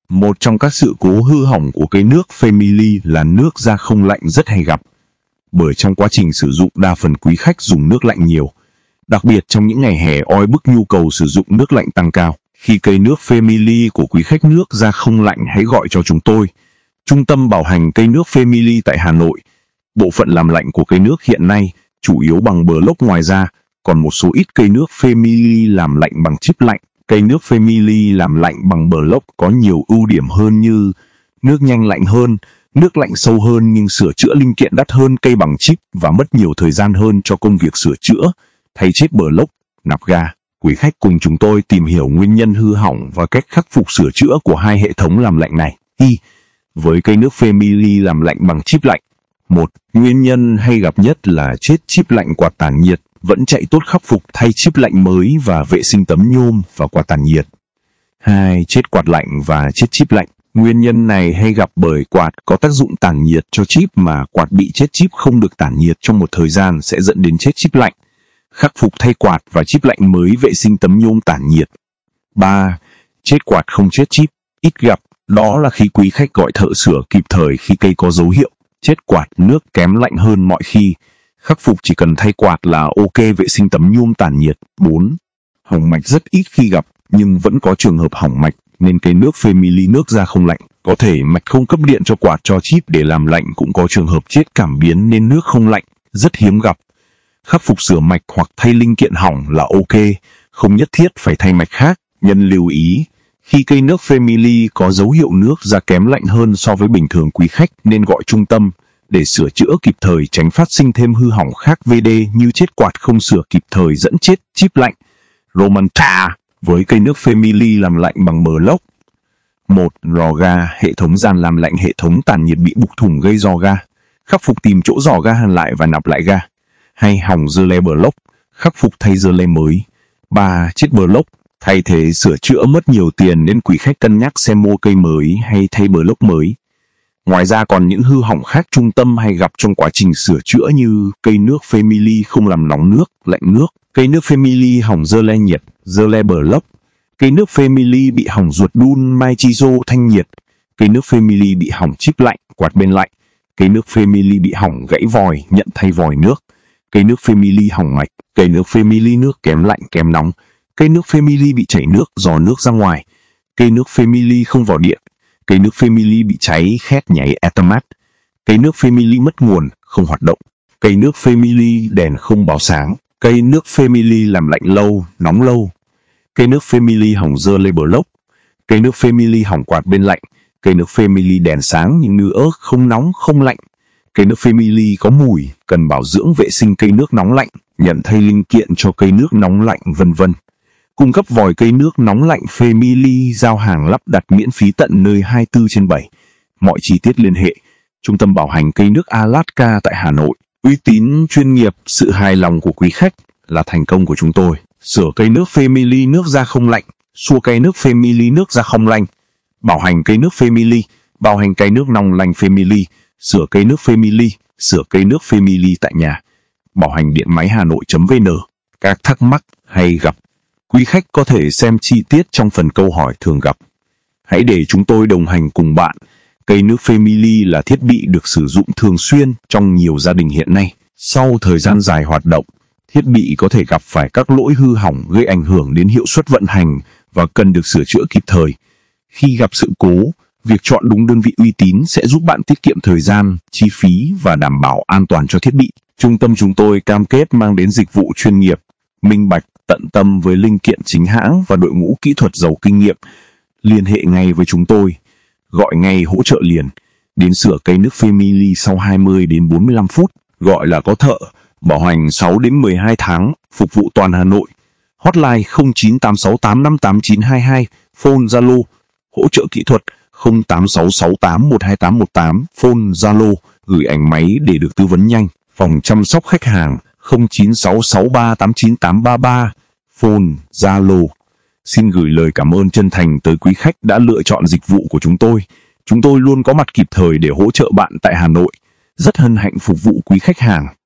Một trong các sự cố hư hỏng của cây nước Family là nước ra không lạnh rất hay gặp. Bởi trong quá trình sử dụng đa phần quý khách dùng nước lạnh nhiều. Đặc biệt trong những ngày hè oi bức nhu cầu sử dụng nước lạnh tăng cao. Khi cây nước Family của quý khách nước ra không lạnh hãy gọi cho chúng tôi. Trung tâm bảo hành cây nước Family tại Hà Nội. Bộ phận làm lạnh của cây nước hiện nay chủ yếu bằng block, ngoài ra còn một số ít cây nước Family làm lạnh bằng chip lạnh. Cây nước Family làm lạnh bằng block có nhiều ưu điểm hơn như nước nhanh lạnh hơn, nước lạnh sâu hơn nhưng sửa chữa linh kiện đắt hơn cây bằng chip và mất nhiều thời gian hơn cho công việc sửa chữa, thay chip block, nạp ga. Quý khách cùng chúng tôi tìm hiểu nguyên nhân hư hỏng và cách khắc phục sửa chữa của hai hệ thống làm lạnh này. Với cây nước Family làm lạnh bằng chip lạnh, một nguyên nhân hay gặp nhất là chết chip lạnh quạt tản nhiệt, vẫn chạy tốt, khắc phục thay chip lạnh mới và vệ sinh tấm nhôm và quạt tản nhiệt. 2. Chết quạt lạnh và chết chip lạnh. Nguyên nhân này hay gặp bởi quạt có tác dụng tản nhiệt cho chip mà quạt bị chết chip không được tản nhiệt trong một thời gian sẽ dẫn đến chết chip lạnh. Khắc phục thay quạt và chip lạnh mới, vệ sinh tấm nhôm tản nhiệt. 3. Chết quạt không chết chip. Ít gặp, đó là khi quý khách gọi thợ sửa kịp thời khi cây có dấu hiệu chết quạt, nước kém lạnh hơn mọi khi. Khắc phục chỉ cần thay quạt là ok, vệ sinh tấm nhôm tản nhiệt. 4. Hỏng mạch rất ít khi gặp, nhưng vẫn có trường hợp hỏng mạch, nên cây nước Family nước ra không lạnh. Có thể mạch không cấp điện cho quạt cho chip để làm lạnh, cũng có trường hợp chết cảm biến nên nước không lạnh, rất hiếm gặp. Khắc phục sửa mạch hoặc thay linh kiện hỏng là ok, không nhất thiết phải thay mạch khác. Nhân lưu ý, khi cây nước Family có dấu hiệu nước ra kém lạnh hơn so với bình thường, quý khách nên gọi trung tâm để sửa chữa kịp thời, tránh phát sinh thêm hư hỏng khác VD như chết quạt không sửa kịp thời dẫn chết chip lạnh. Romanta với cây nước Family làm lạnh bằng block. 1. Rò ga, hệ thống gian làm lạnh, hệ thống tản nhiệt bị bục thủng gây rò ga. Khắc phục tìm chỗ rò ga hàn lại và nạp lại ga. Hay hỏng dơ le block, khắc phục thay dơ le mới. 3. Chết block, thay thế sửa chữa mất nhiều tiền nên quý khách cân nhắc xem mua cây mới hay thay block mới. Ngoài ra còn những hư hỏng khác trung tâm hay gặp trong quá trình sửa chữa như cây nước Family không làm nóng nước, lạnh nước, cây nước Family hỏng dơ le nhiệt, dơ le block, cây nước Family bị hỏng ruột đun Maichizo thanh nhiệt, cây nước Family bị hỏng chip lạnh, quạt bên lạnh, cây nước Family bị hỏng gãy vòi, nhận thay vòi nước, cây nước Family hỏng mạch, cây nước Family nước kém lạnh kém nóng, cây nước Family bị chảy nước, giò nước ra ngoài, cây nước Family không vào điện, cây nước Family bị cháy khét nháy automat, cây nước Family mất nguồn, không hoạt động, cây nước Family đèn không báo sáng, cây nước Family làm lạnh lâu, nóng lâu, cây nước Family hỏng dơ le block, cây nước Family hỏng quạt bên lạnh, cây nước Family đèn sáng nhưng nước ớt không nóng không lạnh, cây nước Family có mùi, cần bảo dưỡng vệ sinh cây nước nóng lạnh, nhận thay linh kiện cho cây nước nóng lạnh, vân vân. Cung cấp vòi cây nước nóng lạnh Family, giao hàng lắp đặt miễn phí tận nơi 24/7. Mọi chi tiết liên hệ Trung tâm bảo hành cây nước Alaska tại Hà Nội. Uy tín, chuyên nghiệp, sự hài lòng của quý khách là thành công của chúng tôi. Sửa cây nước Family nước ra không lạnh, xua cây nước Family nước ra không lạnh. Bảo hành cây nước Family, bảo hành cây nước nóng lạnh Family, sửa cây nước Family, sửa cây nước Family tại nhà. Bảo hành điện máy Hà Nội.vn. Các thắc mắc hay gặp, quý khách có thể xem chi tiết trong phần câu hỏi thường gặp. Hãy để chúng tôi đồng hành cùng bạn. Cây nước Family là thiết bị được sử dụng thường xuyên trong nhiều gia đình hiện nay. Sau thời gian dài hoạt động, thiết bị có thể gặp phải các lỗi hư hỏng gây ảnh hưởng đến hiệu suất vận hành và cần được sửa chữa kịp thời. Khi gặp sự cố, việc chọn đúng đơn vị uy tín sẽ giúp bạn tiết kiệm thời gian, chi phí và đảm bảo an toàn cho thiết bị. Trung tâm chúng tôi cam kết mang đến dịch vụ chuyên nghiệp, minh bạch, tận tâm với linh kiện chính hãng và đội ngũ kỹ thuật giàu kinh nghiệm. Liên hệ ngay với chúng tôi, gọi ngay hỗ trợ liền, đến sửa cây nước Family sau 20 đến 45 phút, gọi là có thợ, bảo hành 6 đến 12 tháng, phục vụ toàn Hà Nội. Hotline 0986858922, phone Zalo, hỗ trợ kỹ thuật 0866812818, phone Zalo, gửi ảnh máy để được tư vấn nhanh. Phòng chăm sóc khách hàng 0966389833, phone Zalo. Xin gửi lời cảm ơn chân thành tới quý khách đã lựa chọn dịch vụ của chúng tôi. Chúng tôi luôn có mặt kịp thời để hỗ trợ bạn tại Hà Nội. Rất hân hạnh phục vụ quý khách hàng.